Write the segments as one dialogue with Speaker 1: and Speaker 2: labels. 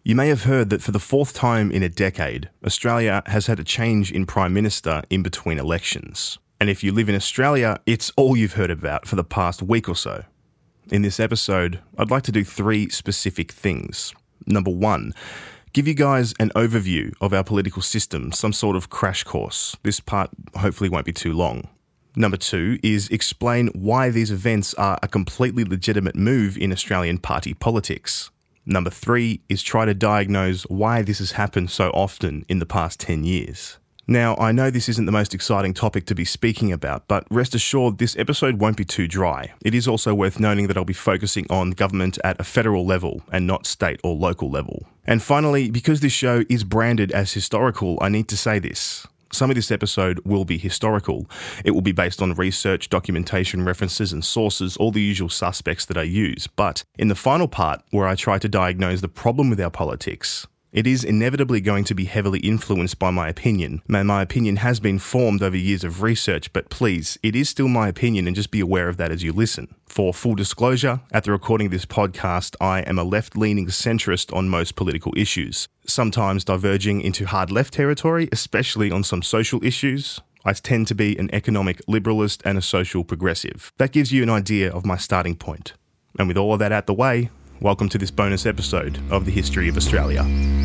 Speaker 1: You may have heard that for the fourth time in a decade, Australia has had a change in Prime Minister in between elections. And if you live in Australia, it's all you've heard about for the past week or so. In this episode, I'd like to do 3 specific things. Number 1, give you guys an overview of our political system, some sort of crash course. This part hopefully won't be too long. Number 2 is explain why these events are a completely legitimate move in Australian party politics. Number 3 is try to diagnose why this has happened so often in the past 10 years. Now, I know this isn't the most exciting topic to be speaking about, but rest assured this episode won't be too dry. It is also worth noting that I'll be focusing on government at a federal level and not state or local level. And finally, because this show is branded as historical, I need to say this. Some of this episode will be historical. It will be based on research, documentation, references and sources, all the usual suspects that I use. But in the final part, where I try to diagnose the problem with our politics, it is inevitably going to be heavily influenced by my opinion. My opinion has been formed over years of research, but please, it is still my opinion and just be aware of that as you listen. For full disclosure, at the recording of this podcast, I am a left-leaning centrist on most political issues, sometimes diverging into hard left territory, especially on some social issues. I tend to be an economic liberalist and a social progressive. That gives you an idea of my starting point. And with all of that out the way, welcome to this bonus episode of the History of Australia.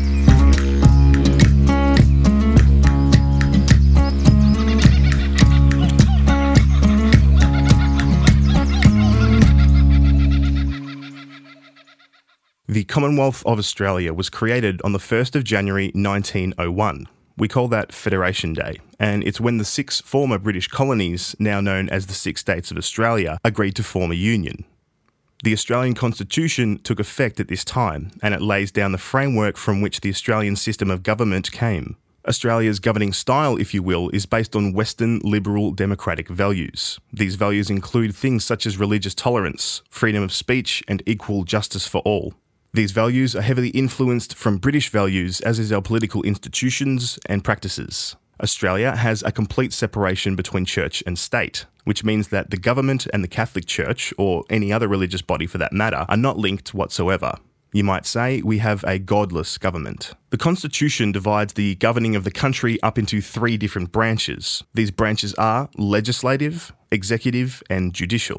Speaker 1: The Commonwealth of Australia was created on the 1st of January 1901. We call that Federation Day, and it's when the 6 former British colonies, now known as the 6 states of Australia, agreed to form a union. The Australian Constitution took effect at this time, and it lays down the framework from which the Australian system of government came. Australia's governing style, if you will, is based on Western liberal democratic values. These values include things such as religious tolerance, freedom of speech, and equal justice for all. These values are heavily influenced from British values, as is our political institutions and practices. Australia has a complete separation between church and state, which means that the government and the Catholic Church, or any other religious body for that matter, are not linked whatsoever. You might say we have a godless government. The Constitution divides the governing of the country up into 3 different branches. These branches are legislative, executive, and judicial.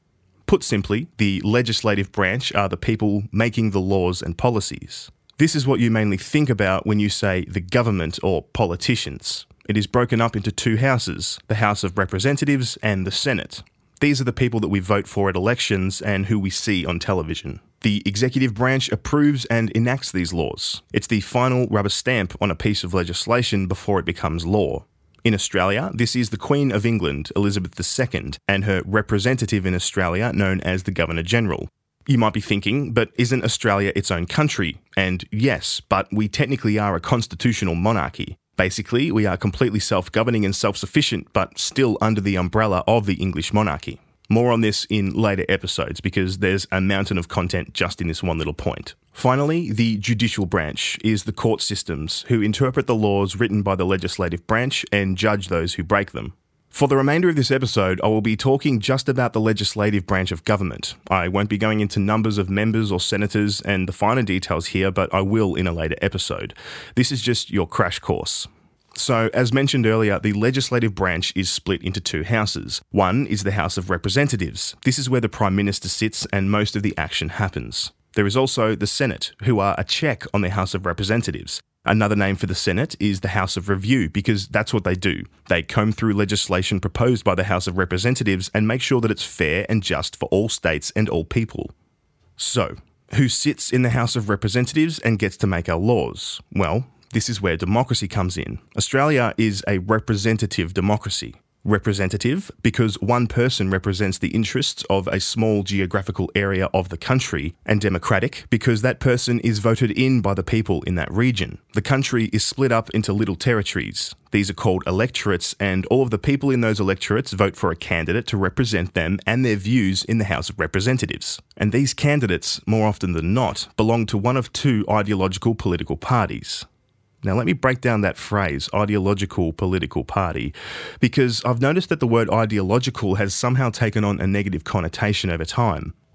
Speaker 1: Put simply, the legislative branch are the people making the laws and policies. This is what you mainly think about when you say the government or politicians. It is broken up into 2 houses, the House of Representatives and the Senate. These are the people that we vote for at elections and who we see on television. The executive branch approves and enacts these laws. It's the final rubber stamp on a piece of legislation before it becomes law. In Australia, this is the Queen of England, Elizabeth II, and her representative in Australia known as the Governor-General. You might be thinking, but isn't Australia its own country? And yes, but we technically are a constitutional monarchy. Basically, we are completely self-governing and self-sufficient, but still under the umbrella of the English monarchy. More on this in later episodes because there's a mountain of content just in this one little point. Finally, the judicial branch is the court systems who interpret the laws written by the legislative branch and judge those who break them. For the remainder of this episode, I will be talking just about the legislative branch of government. I won't be going into numbers of members or senators and the finer details here, but I will in a later episode. This is just your crash course. So, as mentioned earlier, the legislative branch is split into 2 houses. One is the House of Representatives. This is where the Prime Minister sits and most of the action happens. There is also the Senate, who are a check on the House of Representatives. Another name for the Senate is the House of Review, because that's what they do. They comb through legislation proposed by the House of Representatives and make sure that it's fair and just for all states and all people. So, who sits in the House of Representatives and gets to make our laws? Well, this is where democracy comes in. Australia is a representative democracy. Representative because one person represents the interests of a small geographical area of the country, and democratic because that person is voted in by the people in that region. The country is split up into little territories. These are called electorates, and all of the people in those electorates vote for a candidate to represent them and their views in the House of Representatives. And these candidates, more often than not, belong to one of 2 ideological political parties. Now, let me break down that phrase, ideological political party, because I've noticed that the word ideological has somehow taken on a negative connotation over time.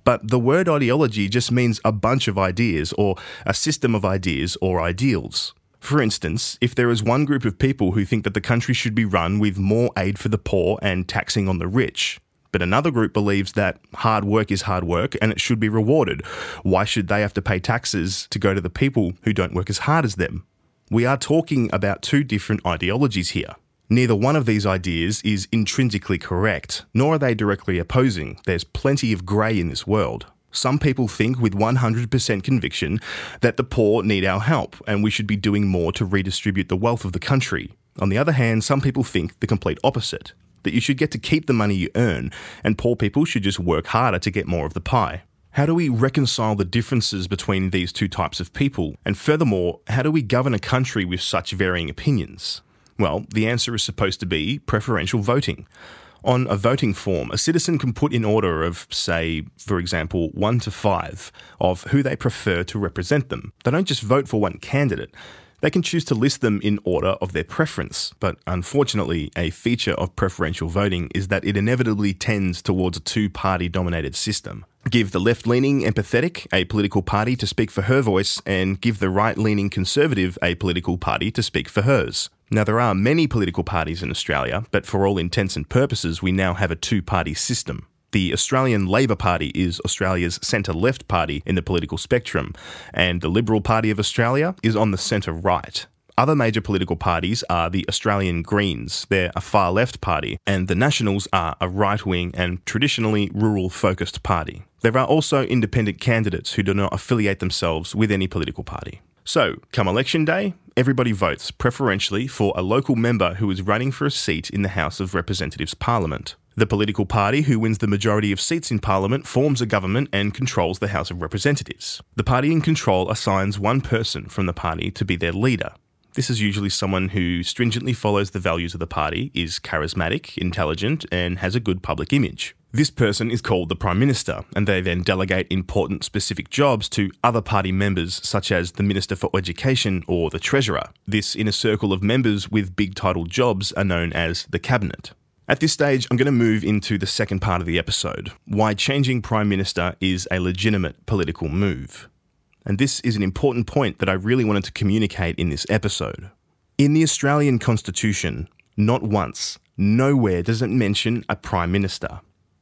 Speaker 1: But the word ideology just means a bunch of ideas, or a system of ideas or ideals. For instance, if there is one group of people who think that the country should be run with more aid for the poor and taxing on the rich, but another group believes that hard work is hard work and it should be rewarded, why should they have to pay taxes to go to the people who don't work as hard as them? We are talking about two different ideologies here. Neither one of these ideas is intrinsically correct, nor are they directly opposing. There's plenty of grey in this world. Some people think with 100% conviction that the poor need our help and we should be doing more to redistribute the wealth of the country. On the other hand, some people think the complete opposite, that you should get to keep the money you earn and poor people should just work harder to get more of the pie. How do we reconcile the differences between these two types of people? And furthermore, how do we govern a country with such varying opinions? Well, the answer is supposed to be preferential voting. On a voting form, a citizen can put in order of, say, for example, 1 to 5 of who they prefer to represent them. They don't just vote for one candidate. They can choose to list them in order of their preference, but unfortunately, a feature of preferential voting is that it inevitably tends towards a two-party dominated system. Give the left-leaning empathetic a political party to speak for her voice, and give the right-leaning conservative a political party to speak for hers. Now, there are many political parties in Australia, but for all intents and purposes, we now have a two-party system. The Australian Labor Party is Australia's centre-left party in the political spectrum, and the Liberal Party of Australia is on the centre-right. Other major political parties are the Australian Greens, they're a far-left party, and the Nationals are a right-wing and traditionally rural-focused party. There are also independent candidates who do not affiliate themselves with any political party. So, come election day, everybody votes preferentially for a local member who is running for a seat in the House of Representatives Parliament. The political party who wins the majority of seats in Parliament forms a government and controls the House of Representatives. The party in control assigns one person from the party to be their leader. This is usually someone who stringently follows the values of the party, is charismatic, intelligent, and has a good public image. This person is called the Prime Minister, and they then delegate important specific jobs to other party members, such as the Minister for Education or the Treasurer. This inner circle of members with big title jobs are known as the Cabinet. At this stage, I'm going to move into the second part of the episode, why changing Prime Minister is a legitimate political move. And this is an important point that I really wanted to communicate in this episode. In the Australian Constitution, not once, nowhere does it mention a Prime Minister.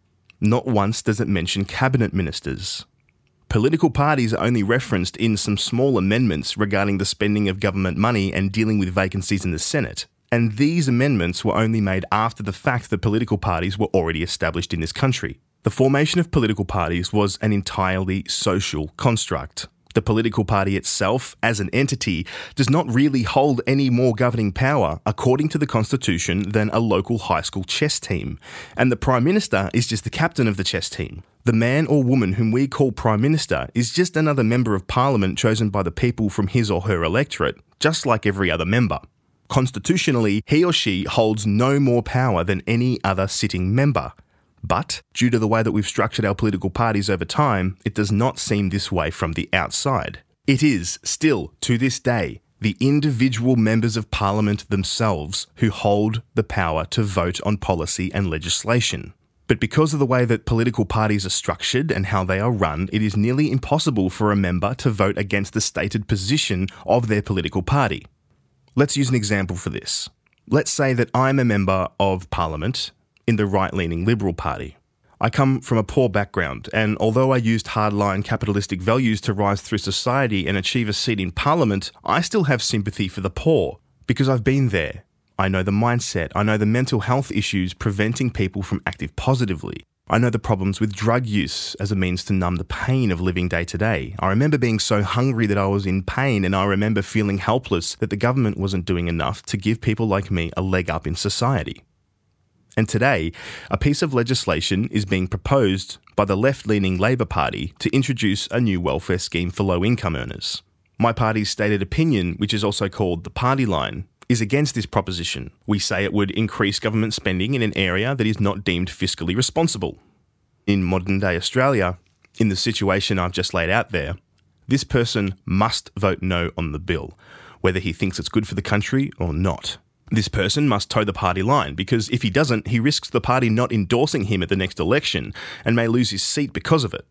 Speaker 1: Not once does it mention cabinet ministers. Political parties are only referenced in some small amendments regarding the spending of government money and dealing with vacancies in the Senate. And these amendments were only made after the fact that political parties were already established in this country. The formation of political parties was an entirely social construct. The political party itself, as an entity, does not really hold any more governing power, according to the Constitution, than a local high school chess team. And the Prime Minister is just the captain of the chess team. The man or woman whom we call Prime Minister is just another member of Parliament chosen by the people from his or her electorate, just like every other member. Constitutionally, he or she holds no more power than any other sitting member. But, due to the way that we've structured our political parties over time, it does not seem this way from the outside. It is, still, to this day, the individual members of Parliament themselves who hold the power to vote on policy and legislation. But because of the way that political parties are structured and how they are run, it is nearly impossible for a member to vote against the stated position of their political party. Let's use an example for this. Let's say that I'm a member of Parliament in the right-leaning Liberal Party. I come from a poor background, and although I used hardline capitalistic values to rise through society and achieve a seat in Parliament, I still have sympathy for the poor, because I've been there. I know the mindset, I know the mental health issues preventing people from acting positively. I know the problems with drug use as a means to numb the pain of living day to day. I remember being so hungry that I was in pain, and I remember feeling helpless that the government wasn't doing enough to give people like me a leg up in society. And today, a piece of legislation is being proposed by the left-leaning Labor Party to introduce a new welfare scheme for low-income earners. My party's stated opinion, which is also called the party line, is against this proposition. We say it would increase government spending in an area that is not deemed fiscally responsible. In modern-day Australia, in the situation I've just laid out there, this person must vote no on the bill, whether he thinks it's good for the country or not. This person must toe the party line, because if he doesn't, he risks the party not endorsing him at the next election and may lose his seat because of it.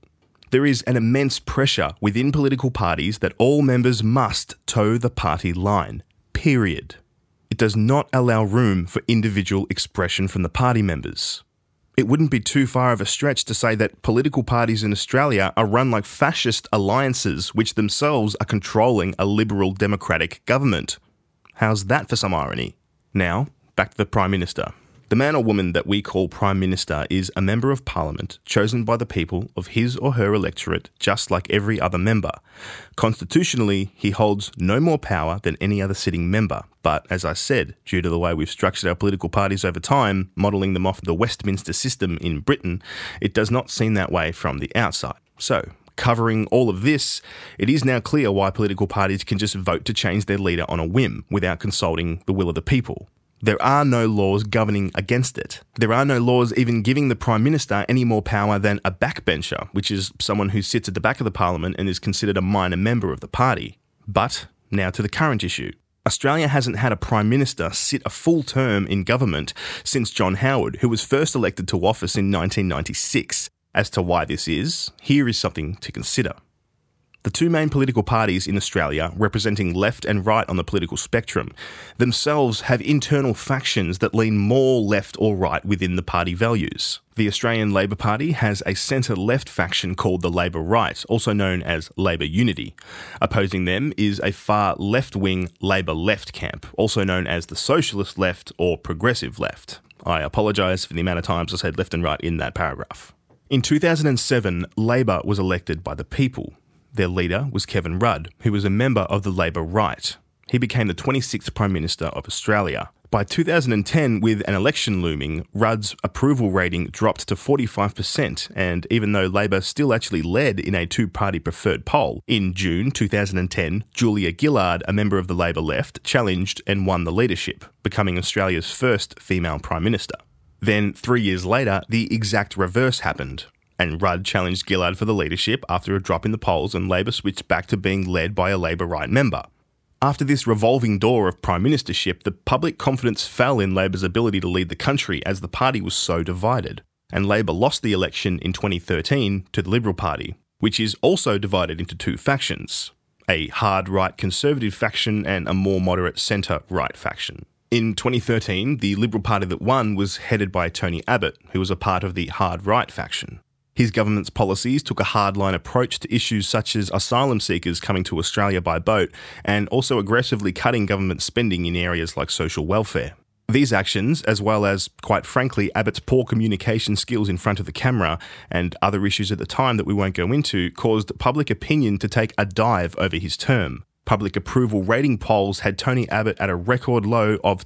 Speaker 1: There is an immense pressure within political parties that all members must toe the party line, period. It does not allow room for individual expression from the party members. It wouldn't be too far of a stretch to say that political parties in Australia are run like fascist alliances which themselves are controlling a liberal democratic government. How's that for some irony? Now, back to the Prime Minister. The man or woman that we call Prime Minister is a member of Parliament chosen by the people of his or her electorate just like every other member. Constitutionally, he holds no more power than any other sitting member, but as I said, due to the way we've structured our political parties over time, modelling them off the Westminster system in Britain, it does not seem that way from the outside. So, covering all of this, it is now clear why political parties can just vote to change their leader on a whim without consulting the will of the people. There are no laws governing against it. There are no laws even giving the Prime Minister any more power than a backbencher, which is someone who sits at the back of the Parliament and is considered a minor member of the party. But now to the current issue. Australia hasn't had a Prime Minister sit a full term in government since John Howard, who was first elected to office in 1996. As to why this is, here is something to consider. The two main political parties in Australia, representing left and right on the political spectrum, themselves have internal factions that lean more left or right within the party values. The Australian Labor Party has a centre-left faction called the Labor Right, also known as Labor Unity. Opposing them is a far left-wing Labor Left camp, also known as the Socialist Left or Progressive Left. I apologise for the amount of times I said left and right in that paragraph. In 2007, Labor was elected by the people. Their leader was Kevin Rudd, who was a member of the Labor Right. He became the 26th Prime Minister of Australia. By 2010, with an election looming, Rudd's approval rating dropped to 45%, and even though Labor still actually led in a two-party preferred poll, in June 2010, Julia Gillard, a member of the Labor left, challenged and won the leadership, becoming Australia's first female Prime Minister. Then, 3 years later, the exact reverse happened, and Rudd challenged Gillard for the leadership after a drop in the polls, and Labor switched back to being led by a Labor Right member. After this revolving door of prime ministership, the public confidence fell in Labor's ability to lead the country as the party was so divided, and Labor lost the election in 2013 to the Liberal Party, which is also divided into two factions, a hard right conservative faction and a more moderate centre right faction. In 2013, the Liberal Party that won was headed by Tony Abbott, who was a part of the hard right faction. His government's policies took a hardline approach to issues such as asylum seekers coming to Australia by boat, and also aggressively cutting government spending in areas like social welfare. These actions, as well as, quite frankly, Abbott's poor communication skills in front of the camera and other issues at the time that we won't go into, caused public opinion to take a dive over his term. Public approval rating polls had Tony Abbott at a record low of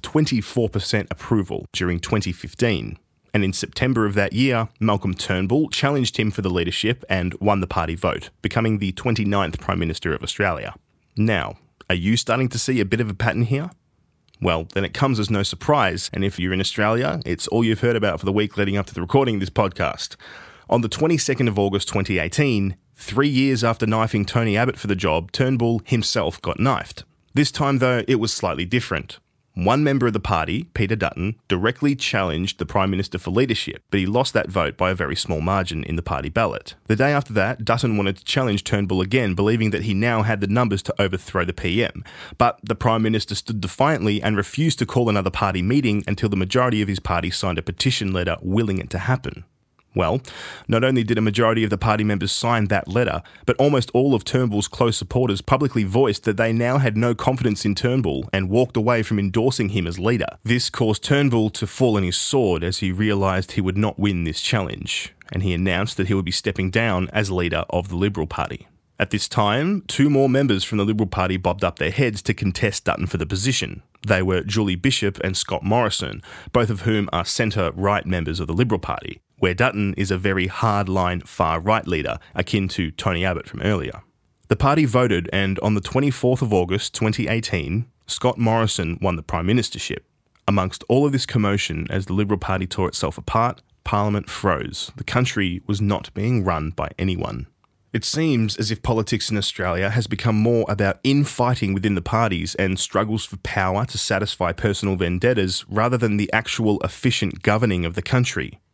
Speaker 1: 24% approval during 2015. And in September of that year, Malcolm Turnbull challenged him for the leadership and won the party vote, becoming the 29th Prime Minister of Australia. Now, are you starting to see a bit of a pattern here? Well, then it comes as no surprise, and if you're in Australia, it's all you've heard about for the week leading up to the recording of this podcast. On the 22nd of August 2018, 3 years after knifing Tony Abbott for the job, Turnbull himself got knifed. This time, though, it was slightly different. One member of the party, Peter Dutton, directly challenged the Prime Minister for leadership, but he lost that vote by a very small margin in the party ballot. The day after that, Dutton wanted to challenge Turnbull again, believing that he now had the numbers to overthrow the PM. But the Prime Minister stood defiantly and refused to call another party meeting until the majority of his party signed a petition letter willing it to happen. Well, not only did a majority of the party members sign that letter, but almost all of Turnbull's close supporters publicly voiced that they now had no confidence in Turnbull and walked away from endorsing him as leader. This caused Turnbull to fall on his sword as he realised he would not win this challenge, and he announced that he would be stepping down as leader of the Liberal Party. At this time, two more members from the Liberal Party bobbed up their heads to contest Dutton for the position. They were Julie Bishop and Scott Morrison, both of whom are centre-right members of the Liberal Party, where Dutton is a very hard-line far-right leader, akin to Tony Abbott from earlier. The party voted, and on the 24th of August 2018, Scott Morrison won the Prime Ministership. Amongst all of this commotion, as the Liberal Party tore itself apart, Parliament froze. The country was not being run by anyone. It seems as if politics in Australia has become more about infighting within the parties and struggles for power to satisfy personal vendettas rather than the actual efficient governing of the country.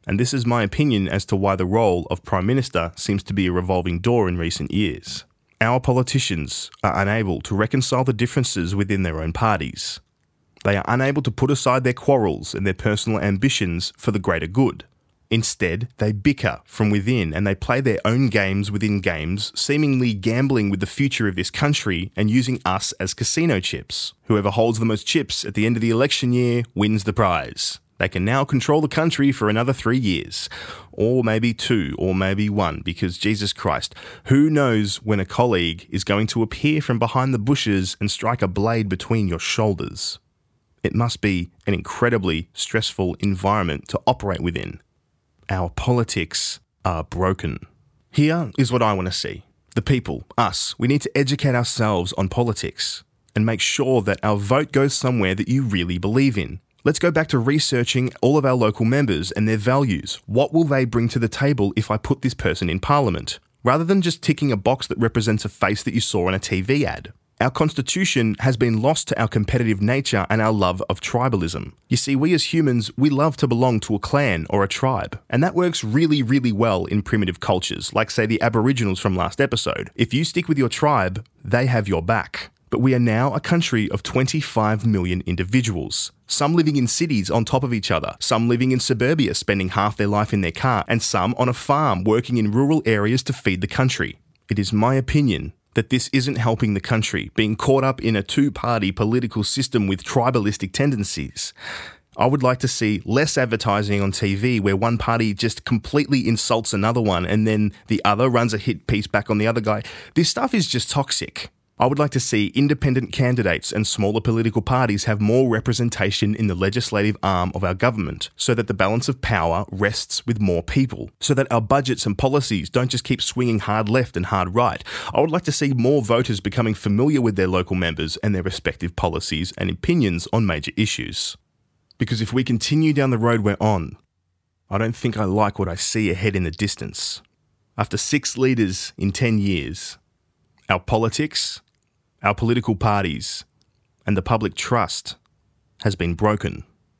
Speaker 1: And this is my opinion as to why the role of Prime Minister seems to be a revolving door in recent years. Our politicians are unable to reconcile the differences within their own parties. They are unable to put aside their quarrels and their personal ambitions for the greater good. Instead, they bicker from within and they play their own games within games, seemingly gambling with the future of this country and using us as casino chips. Whoever holds the most chips at the end of the election year wins the prize. They can now control the country for another 3 years, or maybe 2, or maybe 1, because Jesus Christ, who knows when a colleague is going to appear from behind the bushes and strike a blade between your shoulders? It must be an incredibly stressful environment to operate within. Our politics are broken. Here is what I want to see. The people, us, we need to educate ourselves on politics and make sure that our vote goes somewhere that you really believe in. Let's go back to researching all of our local members and their values. What will they bring to the table if I put this person in Parliament? Rather than just ticking a box that represents a face that you saw on a TV ad. Our constitution has been lost to our competitive nature and our love of tribalism. You see, we as humans, we love to belong to a clan or a tribe. And that works really, really well in primitive cultures, like say the Aboriginals from last episode. If you stick with your tribe, they have your back. But we are now a country of 25 million individuals. Some living in cities on top of each other, some living in suburbia spending half their life in their car, and some on a farm working in rural areas to feed the country. It is my opinion that this isn't helping the country, being caught up in a two-party political system with tribalistic tendencies. I would like to see less advertising on TV where one party just completely insults another one and then the other runs a hit piece back on the other guy. This stuff is just toxic. I would like to see independent candidates and smaller political parties have more representation in the legislative arm of our government so that the balance of power rests with more people, so that our budgets and policies don't just keep swinging hard left and hard right. I would like to see more voters becoming familiar with their local members and their respective policies and opinions on major issues. Because if we continue down the road we're on, I don't think I like what I see ahead in the distance. After 6 leaders in 10 years, our politics, our political parties, and the public trust has been broken,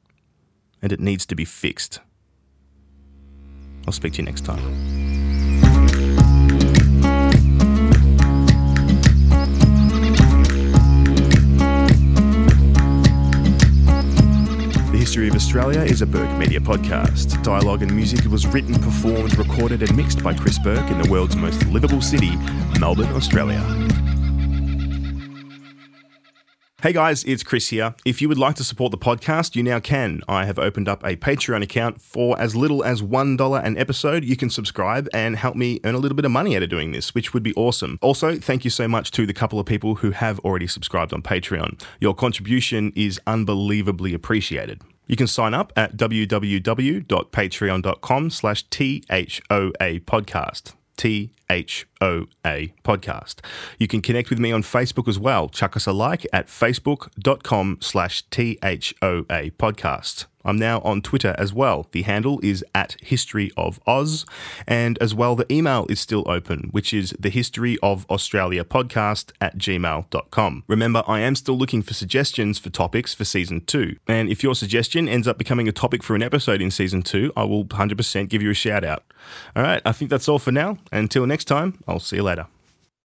Speaker 1: and it needs to be fixed. I'll speak to you next time. The History of Australia is a Burke Media podcast. Dialogue and music was written, performed, recorded and mixed by Chris Burke in the world's most livable city, Melbourne, Australia. Hey guys, it's Chris here. If you would like to support the podcast, you now can. I have opened up a Patreon account for as little as $1 an episode. You can subscribe and help me earn a little bit of money out of doing this, which would be awesome. Also, thank you so much to the couple of people who have already subscribed on Patreon. Your contribution is unbelievably appreciated. You can sign up at www.patreon.com/THOA podcast. THOA podcast. You can connect with me on Facebook as well. Chuck us a like at facebook.com/THOA podcast. I'm now on Twitter as well. The handle is @HistoryOfOz, and as well the email is still open, which is thehistoryofaustraliapodcast@gmail.com. Remember, I am still looking for suggestions for topics for Season 2, and if your suggestion ends up becoming a topic for an episode in Season 2, I will 100% give you a shout out. Alright, I think that's all for now. Until next time, I'll see you later.